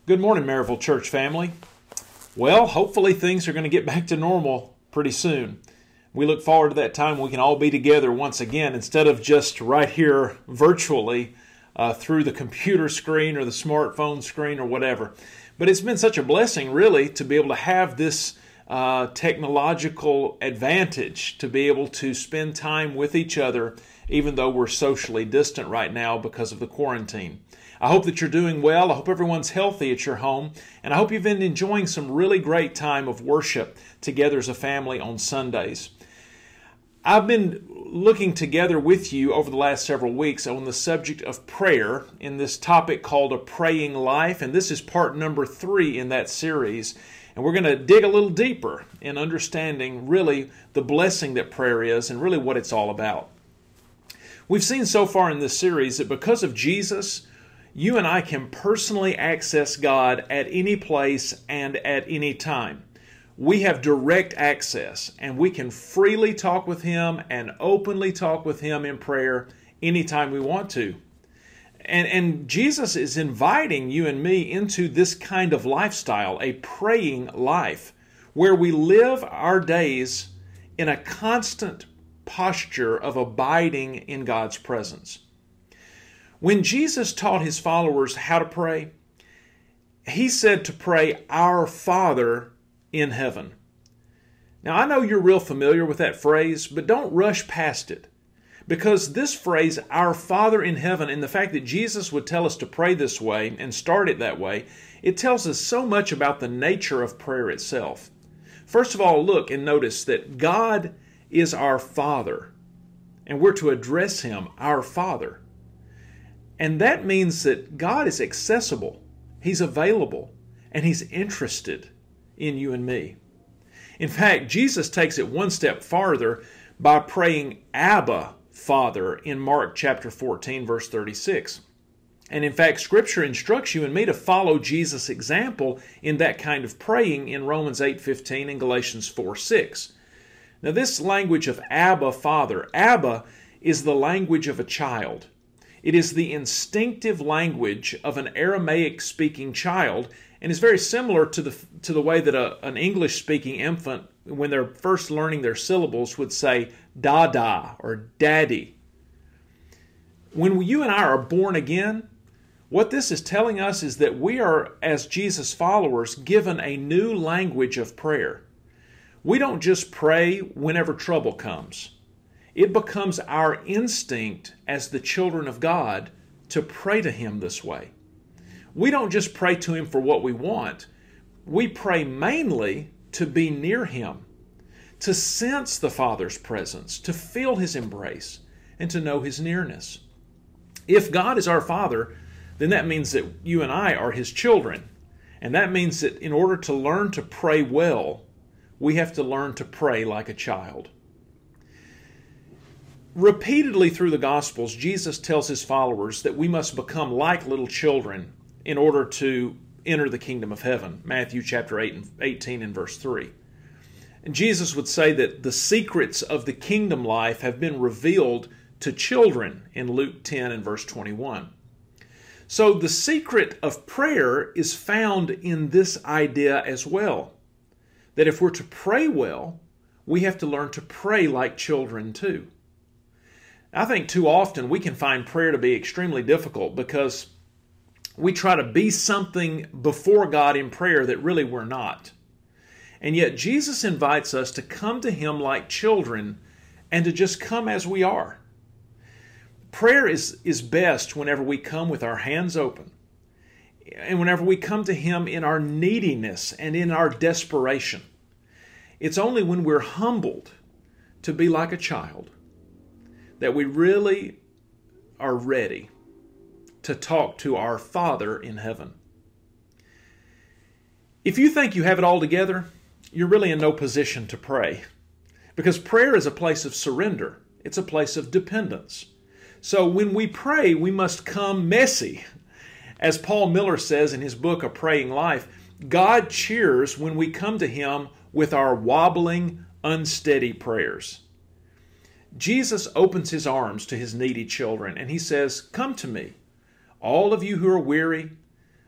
Good morning, Maryville Church family. Well, hopefully things are going to get back to normal pretty soon. We look forward to that time when we can all be together once again instead of just right here virtually through the computer screen or the smartphone screen or whatever. But it's been such a blessing, really, to be able to have this technological advantage to be able to spend time with each other even though we're socially distant right now because of the quarantine. I hope that you're doing well. I hope everyone's healthy at your home. And I hope you've been enjoying some really great time of worship together as a family on Sundays. I've been looking together with you over the last several weeks on the subject of prayer in this topic called A Praying Life. And this is part number 3 in that series. And we're going to dig a little deeper in understanding really the blessing that prayer is and really what it's all about. We've seen so far in this series that because of Jesus, you and I can personally access God at any place and at any time. We have direct access, and we can freely talk with Him and openly talk with Him in prayer anytime we want to. And Jesus is inviting you and me into this kind of lifestyle, a praying life, where we live our days in a constant posture of abiding in God's presence. When Jesus taught His followers how to pray, He said to pray, "Our Father in heaven." Now, I know you're real familiar with that phrase, but don't rush past it. Because this phrase, "Our Father in heaven," and the fact that Jesus would tell us to pray this way and start it that way, it tells us so much about the nature of prayer itself. First of all, look and notice that God is our Father, and we're to address Him, our Father. And that means that God is accessible, He's available, and He's interested in you and me. In fact, Jesus takes it one step farther by praying, "Abba, Father," in Mark chapter 14, verse 36. And in fact, Scripture instructs you and me to follow Jesus' example in that kind of praying in Romans 8:15 and Galatians 4:6. Now, this language of Abba, Father, Abba is the language of a child. It is the instinctive language of an Aramaic-speaking child, and is very similar to the way that an English-speaking infant, when they're first learning their syllables, would say "dada" or "daddy." When you and I are born again, what this is telling us is that we are, as Jesus followers, given a new language of prayer. We don't just pray whenever trouble comes. It becomes our instinct as the children of God to pray to Him this way. We don't just pray to Him for what we want. We pray mainly to be near Him, to sense the Father's presence, to feel His embrace, and to know His nearness. If God is our Father, then that means that you and I are His children. And that means that in order to learn to pray well, we have to learn to pray like a child. Repeatedly through the Gospels, Jesus tells His followers that we must become like little children in order to enter the kingdom of heaven. Matthew chapter 18 and verse 3. And Jesus would say that the secrets of the kingdom life have been revealed to children in Luke 10 and verse 21. So the secret of prayer is found in this idea as well, that if we're to pray well, we have to learn to pray like children too. I think too often we can find prayer to be extremely difficult because we try to be something before God in prayer that really we're not. And yet Jesus invites us to come to Him like children and to just come as we are. Prayer is best whenever we come with our hands open and whenever we come to Him in our neediness and in our desperation. It's only when we're humbled to be like a child that we really are ready to talk to our Father in heaven. If you think you have it all together, you're really in no position to pray. Because prayer is a place of surrender. It's a place of dependence. So when we pray, we must come messy. As Paul Miller says in his book, A Praying Life, God cheers when we come to Him with our wobbling, unsteady prayers. Jesus opens His arms to His needy children and He says, "Come to me, all of you who are weary,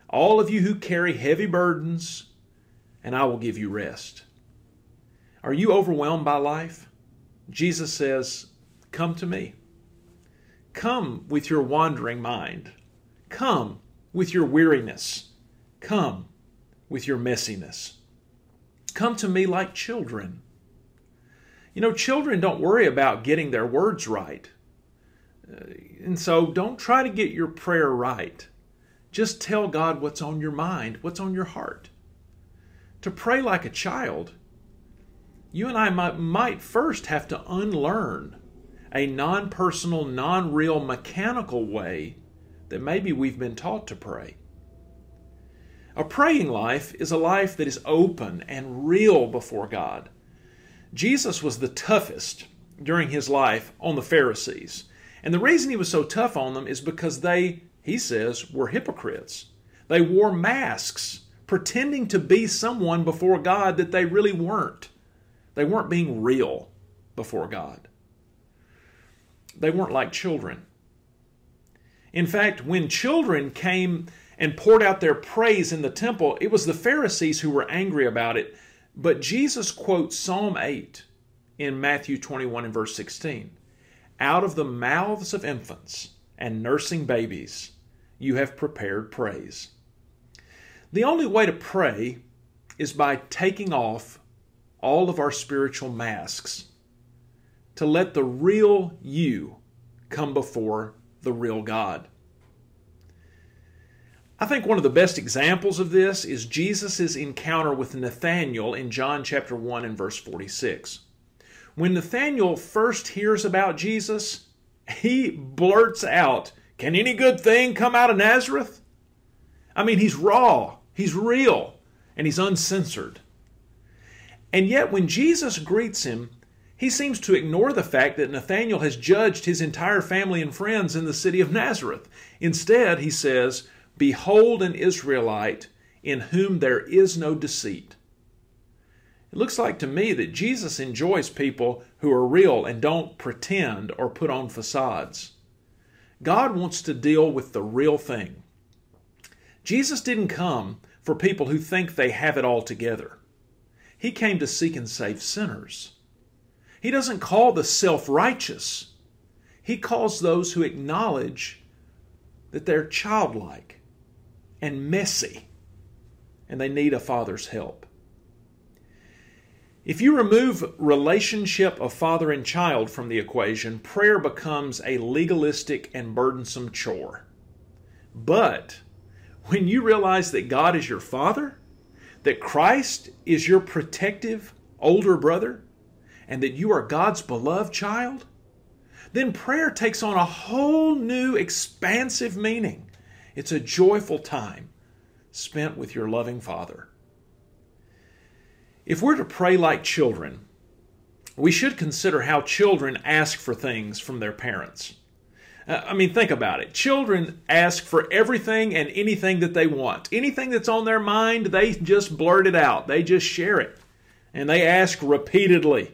all of you who carry heavy burdens, and I will give you rest. Are you overwhelmed by life? Jesus says, come to me. Come with your wandering mind. Come with your weariness. Come with your messiness. Come to me like children. You know, children don't worry about getting their words right. And so don't try to get your prayer right. Just tell God what's on your mind, what's on your heart. To pray like a child, you and I might first have to unlearn a non-personal, non-real, mechanical way that maybe we've been taught to pray. A praying life is a life that is open and real before God. Jesus was the toughest during his life on the Pharisees. And the reason he was so tough on them is because they, he says, were hypocrites. They wore masks, pretending to be someone before God that they really weren't. They weren't being real before God. They weren't like children. In fact, when children came and poured out their praise in the temple, it was the Pharisees who were angry about it. But Jesus quotes Psalm 8 in Matthew 21 and verse 16. Out of the mouths of infants and nursing babies, you have prepared praise. The only way to pray is by taking off all of our spiritual masks, to let the real you come before the real God. I think one of the best examples of this is Jesus' encounter with Nathanael in John chapter 1 and verse 46. When Nathanael first hears about Jesus, he blurts out, "Can any good thing come out of Nazareth?" I mean, he's raw, he's real, and he's uncensored. And yet when Jesus greets him, he seems to ignore the fact that Nathanael has judged his entire family and friends in the city of Nazareth. Instead, he says, "Behold an Israelite in whom there is no deceit." It looks like to me that Jesus enjoys people who are real and don't pretend or put on facades. God wants to deal with the real thing. Jesus didn't come for people who think they have it all together. He came to seek and save sinners. He doesn't call the self-righteous. He calls those who acknowledge that they're childlike and messy, and they need a father's help. If you remove relationship of father and child from the equation, prayer becomes a legalistic and burdensome chore. But when you realize that God is your father, that Christ is your protective older brother, and that you are God's beloved child, then prayer takes on a whole new expansive meaning. It's a joyful time spent with your loving Father. If we're to pray like children, we should consider how children ask for things from their parents. Think about it. Children ask for everything and anything that they want. Anything that's on their mind, they just blurt it out. They just share it. And they ask repeatedly.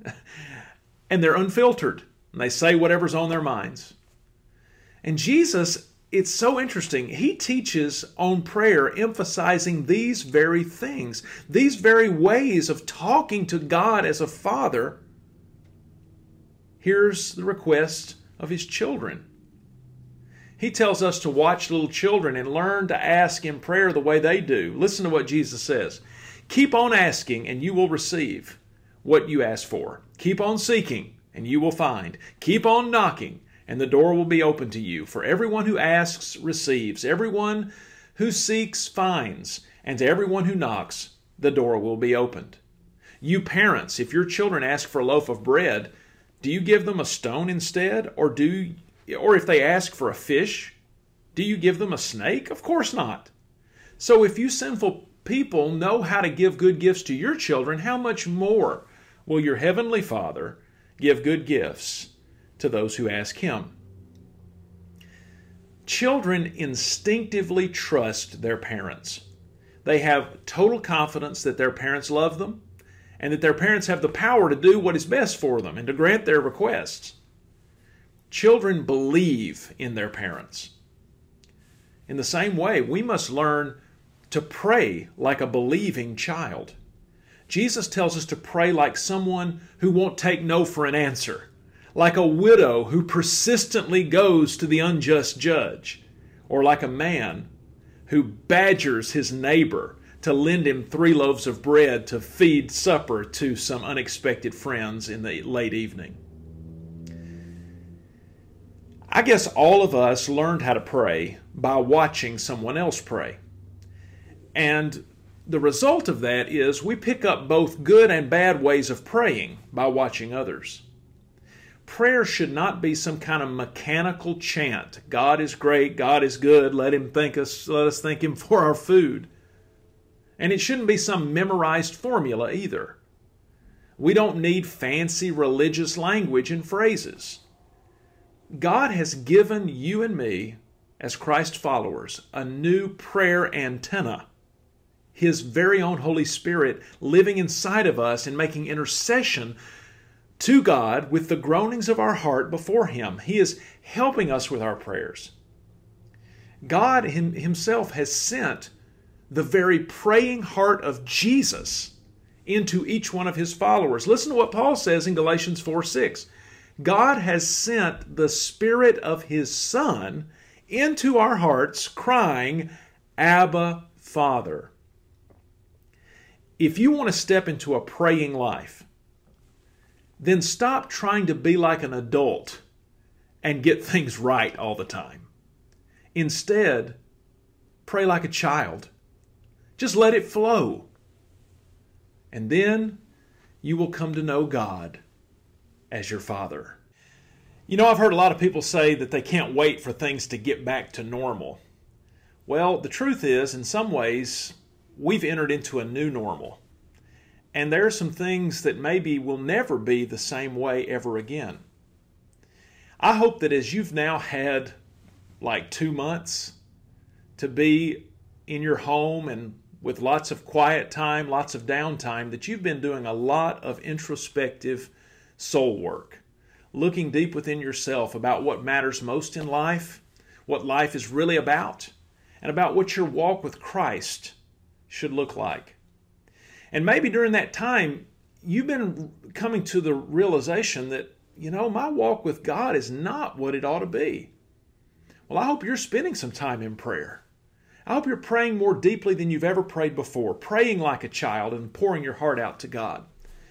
And they're unfiltered. And they say whatever's on their minds. And Jesus, it's so interesting. He teaches on prayer, emphasizing these very things, these very ways of talking to God as a father. Here's the request of his children. He tells us to watch little children and learn to ask in prayer the way they do. Listen to what Jesus says. Keep on asking and you will receive what you ask for. Keep on seeking and you will find. Keep on knocking and the door will be open to you. For everyone who asks receives. Everyone who seeks finds. And to everyone who knocks, the door will be opened. You parents, if your children ask for a loaf of bread, do you give them a stone instead? Or if they ask for a fish, do you give them a snake? Of course not. So if you sinful people know how to give good gifts to your children, how much more will your heavenly Father give good gifts to those who ask Him? Children instinctively trust their parents. They have total confidence that their parents love them and that their parents have the power to do what is best for them and to grant their requests. Children believe in their parents. In the same way, we must learn to pray like a believing child. Jesus tells us to pray like someone who won't take no for an answer, like a widow who persistently goes to the unjust judge, or like a man who badgers his neighbor to lend him 3 loaves of bread to feed supper to some unexpected friends in the late evening. I guess all of us learned how to pray by watching someone else pray. And the result of that is we pick up both good and bad ways of praying by watching others. Prayer should not be some kind of mechanical chant. God is great, God is good, let us thank Him for our food. And it shouldn't be some memorized formula either. We don't need fancy religious language and phrases. God has given you and me, as Christ followers, a new prayer antenna. His very own Holy Spirit living inside of us and making intercession to God with the groanings of our heart before Him. He is helping us with our prayers. God Himself has sent the very praying heart of Jesus into each one of His followers. Listen to what Paul says in Galatians 4:6. God has sent the Spirit of His Son into our hearts, crying, Abba, Father. If you want to step into a praying life, then stop trying to be like an adult and get things right all the time. Instead, pray like a child. Just let it flow. And then you will come to know God as your Father. You know, I've heard a lot of people say that they can't wait for things to get back to normal. Well, the truth is, in some ways, we've entered into a new normal. And there are some things that maybe will never be the same way ever again. I hope that as you've now had like 2 months to be in your home and with lots of quiet time, lots of downtime, that you've been doing a lot of introspective soul work, looking deep within yourself about what matters most in life, what life is really about, and about what your walk with Christ should look like. And maybe during that time, you've been coming to the realization that, my walk with God is not what it ought to be. Well, I hope you're spending some time in prayer. I hope you're praying more deeply than you've ever prayed before, praying like a child and pouring your heart out to God.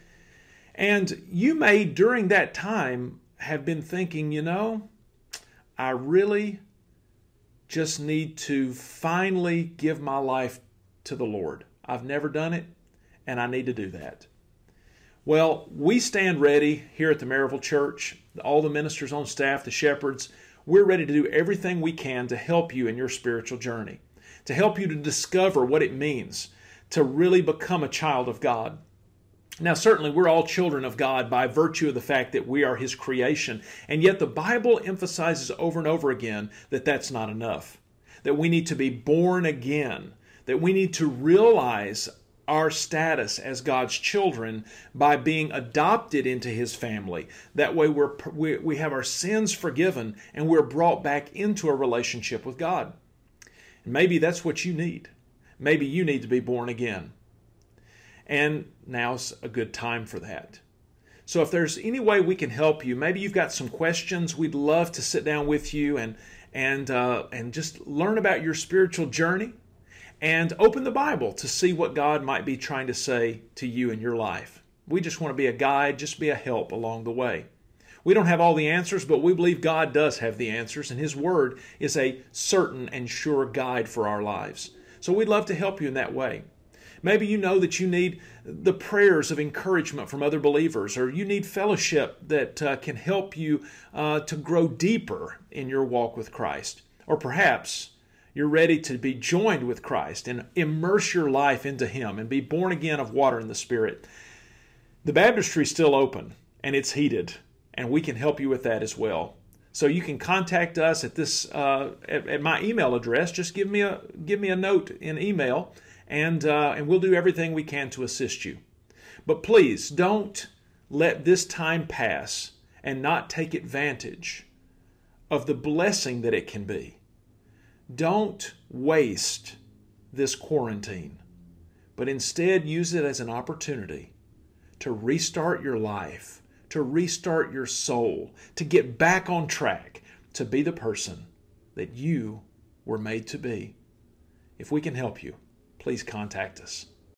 And you may, during that time, have been thinking, I really just need to finally give my life to the Lord. I've never done it, and I need to do that. Well, we stand ready here at the Maryville Church, all the ministers on staff, the shepherds. We're ready to do everything we can to help you in your spiritual journey, to help you to discover what it means to really become a child of God. Now, certainly, we're all children of God by virtue of the fact that we are His creation, and yet the Bible emphasizes over and over again that that's not enough, that we need to be born again, that we need to realize our status as God's children by being adopted into His family. That way we have our sins forgiven and we're brought back into a relationship with God. And maybe that's what you need. Maybe you need to be born again. And now's a good time for that. So if there's any way we can help you, maybe you've got some questions, we'd love to sit down with you and just learn about your spiritual journey and open the Bible to see what God might be trying to say to you in your life. We just want to be a guide, just be a help along the way. We don't have all the answers, but we believe God does have the answers, and His Word is a certain and sure guide for our lives. So we'd love to help you in that way. Maybe you know that you need the prayers of encouragement from other believers, or you need fellowship that can help you to grow deeper in your walk with Christ. Or perhaps you're ready to be joined with Christ and immerse your life into Him and be born again of water and the Spirit. The baptistry is still open and it's heated, and we can help you with that as well. So you can contact us at this at my email address. Just give me a note in email, and we'll do everything we can to assist you. But please don't let this time pass and not take advantage of the blessing that it can be Don't waste this quarantine, but instead use it as an opportunity to restart your life, to restart your soul, to get back on track, to be the person that you were made to be. If we can help you, please contact us.